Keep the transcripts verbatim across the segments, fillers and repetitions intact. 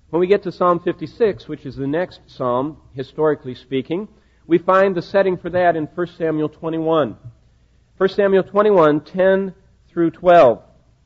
When we get to Psalm fifty-six, which is the next psalm, historically speaking, we find the setting for that in First Samuel twenty-one. First Samuel twenty-one, ten through twelve.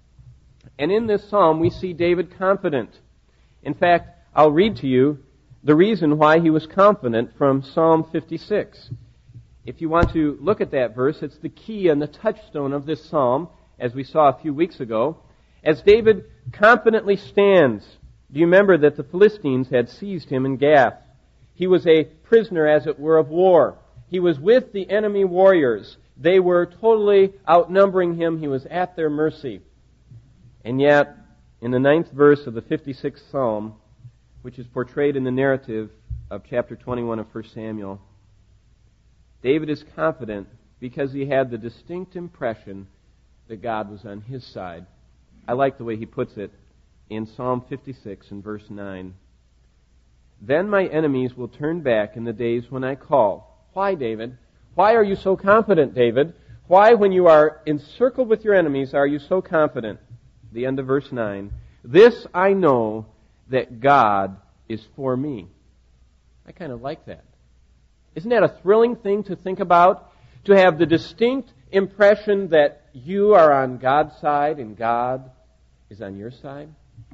And in this psalm, we see David confident. In fact, I'll read to you the reason why he was confident from Psalm fifty-six. If you want to look at that verse, it's the key and the touchstone of this psalm, as we saw a few weeks ago. As David confidently stands, do you remember that the Philistines had seized him in Gath? He was a prisoner, as it were, of war. He was with the enemy warriors. They were totally outnumbering him. He was at their mercy. And yet, in the ninth verse of the fifty-sixth Psalm, which is portrayed in the narrative of chapter twenty-one of First Samuel, David is confident because he had the distinct impression that God was on his side. I like the way he puts it in Psalm fifty-six and verse nine. Then my enemies will turn back in the days when I call. Why, David? Why are you so confident, David? Why, when you are encircled with your enemies, are you so confident? The end of verse nine. This I know, that God is for me. I kind of like that. Isn't that a thrilling thing to think about? To have the distinct impression that you are on God's side and God is on your side?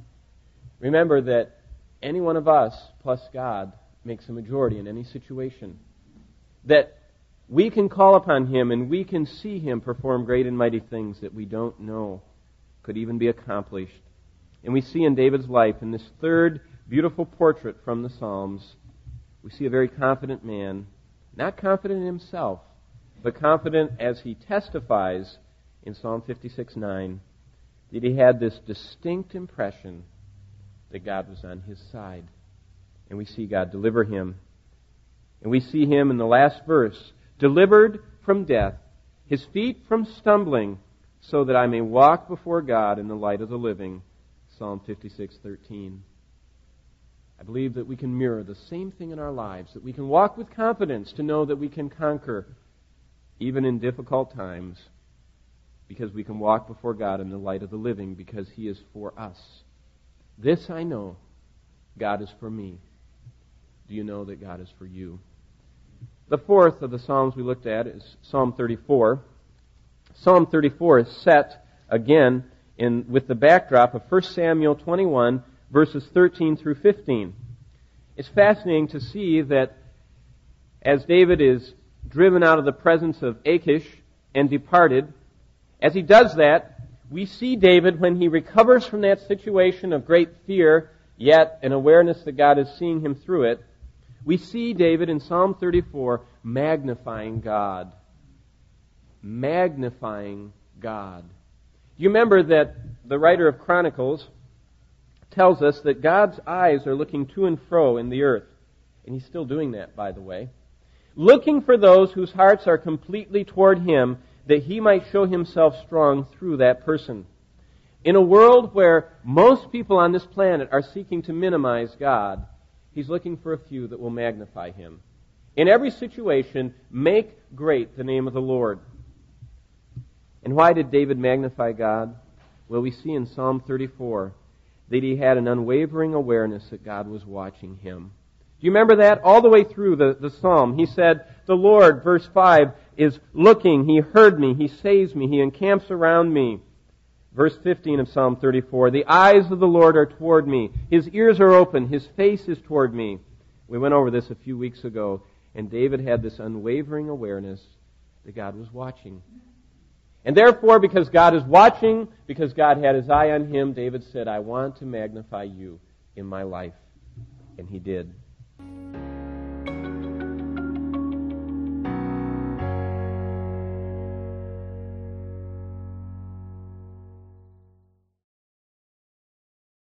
Remember that any one of us plus God makes a majority in any situation. That we can call upon Him and we can see Him perform great and mighty things that we don't know could even be accomplished. And we see in David's life, in this third beautiful portrait from the Psalms, we see a very confident man, not confident in himself, but confident as he testifies in Psalm fifty-six nine, that he had this distinct impression that God was on his side. And we see God deliver him. And we see him in the last verse, delivered from death, his feet from stumbling, so that I may walk before God in the light of the living. Psalm fifty-six thirteen. I believe that we can mirror the same thing in our lives, that we can walk with confidence to know that we can conquer even in difficult times, because we can walk before God in the light of the living, because He is for us. This I know, God is for me. Do you know that God is for you? The fourth of the Psalms we looked at is Psalm thirty-four. Psalm thirty-four is set, again, in with the backdrop of First Samuel twenty-one, verses thirteen through fifteen. It's fascinating to see that as David is driven out of the presence of Achish and departed, as he does that, we see David, when he recovers from that situation of great fear, yet an awareness that God is seeing him through it, we see David in Psalm thirty-four magnifying God. Magnifying God. You remember that the writer of Chronicles tells us that God's eyes are looking to and fro in the earth. And He's still doing that, by the way. Looking for those whose hearts are completely toward Him, that He might show Himself strong through that person. In a world where most people on this planet are seeking to minimize God, He's looking for a few that will magnify Him. In every situation, make great the name of the Lord. And why did David magnify God? Well, we see in Psalm thirty-four that he had an unwavering awareness that God was watching him. Do you remember that? All the way through the, the psalm, he said, the Lord, verse five, is looking. He heard me. He saves me. He encamps around me. Verse fifteen of Psalm thirty-four, the eyes of the Lord are toward me. His ears are open. His face is toward me. We went over this a few weeks ago, and David had this unwavering awareness that God was watching. And therefore, because God is watching, because God had His eye on him, David said, I want to magnify you in my life. And he did.